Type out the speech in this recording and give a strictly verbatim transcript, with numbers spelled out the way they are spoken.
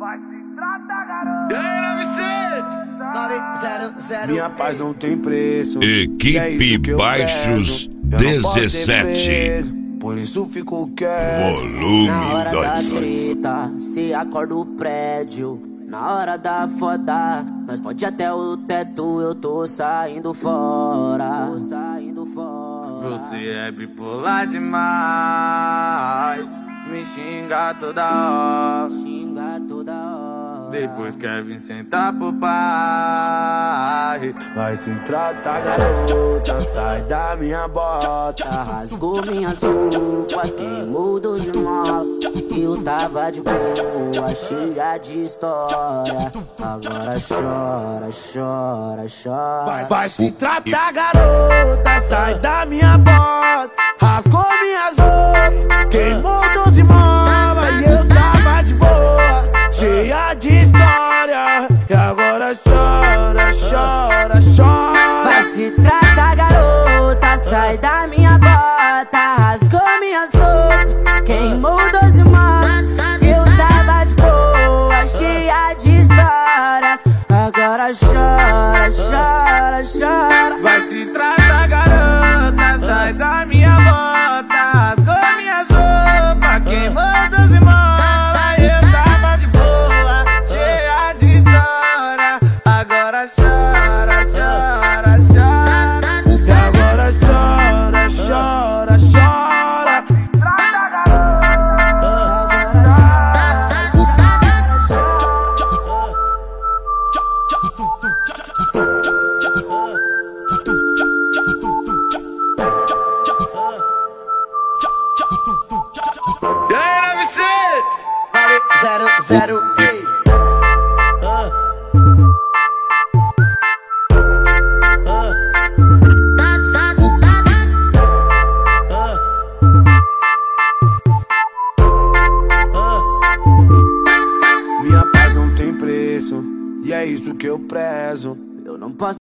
Vai se tratar, garoto. E aí, nove zero. Minha paz não tem preço. Equipe é Baixos dezessete. Por isso fico quieto. Volume Na hora da dois. treta, se acorda o prédio. Na hora da foda, nós pode até o teto, eu tô saindo fora. Tô saindo fora. Você é bipolar demais. Me xinga toda hora. Xinga toda hora. Depois quer vir sentar pro pai. Vai se tratar, garota, sai da minha bota. Rasgou minhas roupas, queimou dos mal. Eu tava de boa, cheia de história. Agora chora, chora, chora. Vai, vai se tratar, garota, sai da minha bota. Rasgou minhas roupas, queimou doze mola. E eu tava de boa, cheia de história. E agora chora, chora, chora. Vai se tratar, garota, sai da minha bota. Rasgou minhas roupas, queimou doze molas. Eu tava de boa, cheia de histórias. Agora chora, chora, chora. Vai se tratar, garota, sai da minha bota. Rasgou minhas roupas, queimou doze molas. Eu tava de boa, cheia de história. Agora chora, chora, chora. E agora chora, chora, chora. E aí, nove sete? Zero, zero, ei. Minha paz não tem preço, e é isso que eu prezo. Eu não posso